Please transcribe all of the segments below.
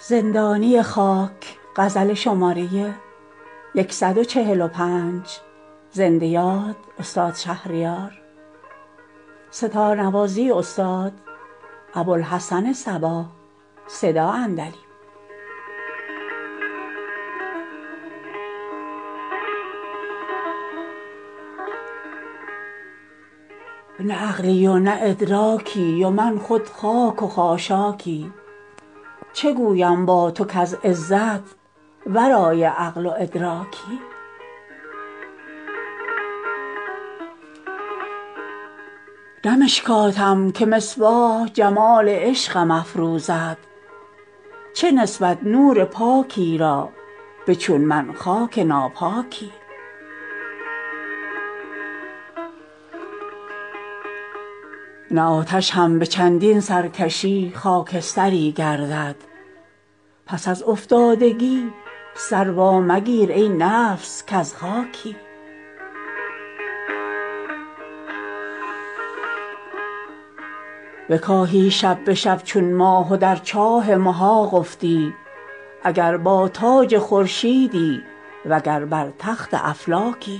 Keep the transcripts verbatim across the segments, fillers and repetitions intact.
زندانی خاک غزل شماره صد و چهل و پنج. زنده یاد استاد شهریار. ستارنوازی استاد ابوالحسن صبا. صدا اندلی. نه عقلی و نه ادراکی و من خود خاک و خاشاکی، چه گویم با تو کز عزت ورای عقل و ادراکی. نه مشکاتم که مصباح جمال عشقم افروزد، چه نسبت نور پاکی را به چون من خاک ناپاکی. نه آتش هم به چندین سرکشی خاکستری گردد، پس از افتادگی سر وامگیر ای نفس کز خاکی. بکاهی شب به شب چون ماه و در چاه محاق افتی، اگر با تاج خورشیدی وگر بر تخت افلاکی.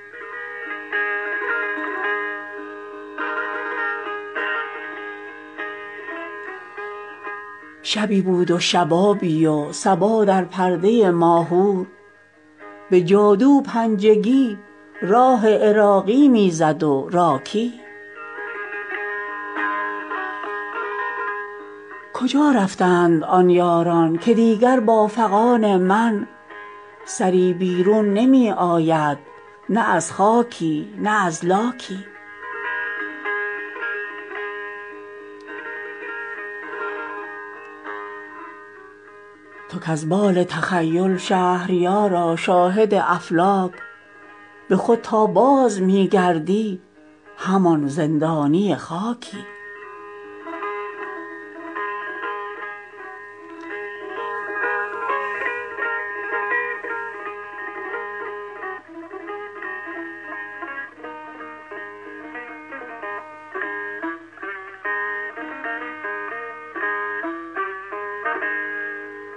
شبی بود و شبابی و صبا در پرده ماهور، به جادو پنجگی راه عراقی می زد و راکی. کجا رفتند آن یاران که دیگر با فغان من سری بیرون نمی آید نه از خاکی نه از لاکی. تو کز بال تخیل شهریارا شاهد افلاک، به خود تا باز می گردی همان زندانی خاکی.